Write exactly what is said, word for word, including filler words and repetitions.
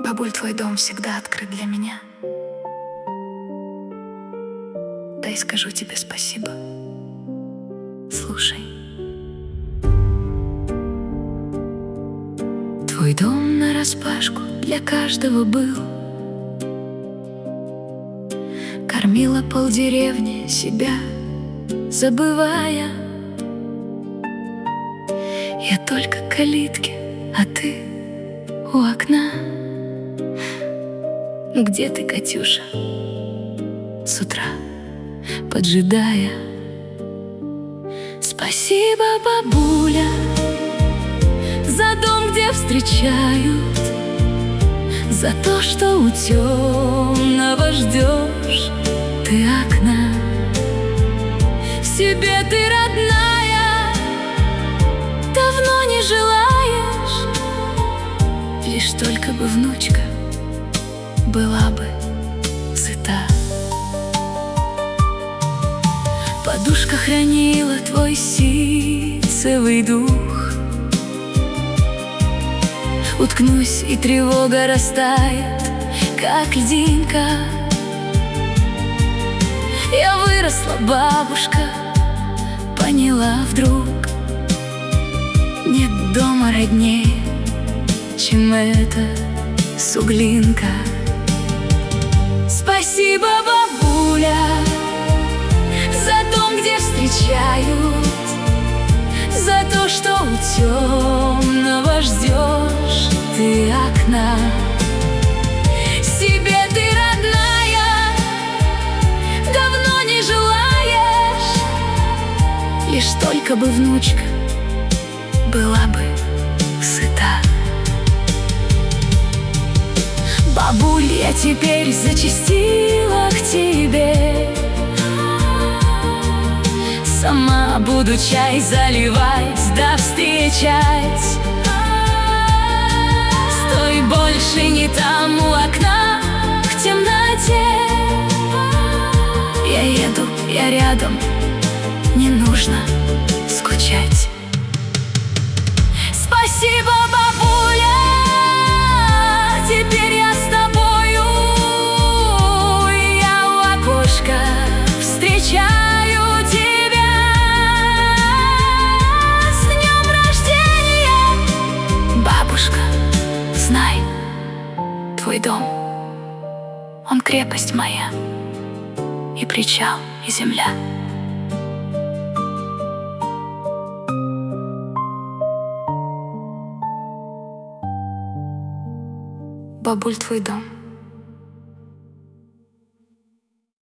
Бабуль, твой дом всегда открыт для меня. Дай скажу тебе спасибо. Слушай. Твой дом нараспашку для каждого был. Кормила полдеревни себя, забывая. Я только к калитке, а ты у окна. Ну где ты, Катюша, с утра поджидая? Спасибо, бабуля, за дом, где встречают, за то, что у темного ждешь ты окна. В себе ты родная, давно не желаешь, лишь только бы внучка была бы сыта. Подушка хранила твой ситцевый дух. Уткнусь, и тревога растает, как льдинка. Я выросла, бабушка, поняла вдруг: нет дома роднее, чем эта суглинка. Спасибо, бабуля, за дом, где встречают, за то, что у темного ждешь ты окна. Себе ты родная, давно не желаешь, лишь только бы внучка была бы сыта. Бабуль, я теперь зачастила к тебе, сама буду чай заливать да встречать. Стой больше не там у окна, в темноте. Я еду, я рядом, не нужно скучать. Спасибо, бабуля, теперь я с тобою. Я у окошка встречаю тебя. С днем рождения, бабушка, знай, твой дом, он крепость моя, и причал, и земля. Бабуль, твой дом.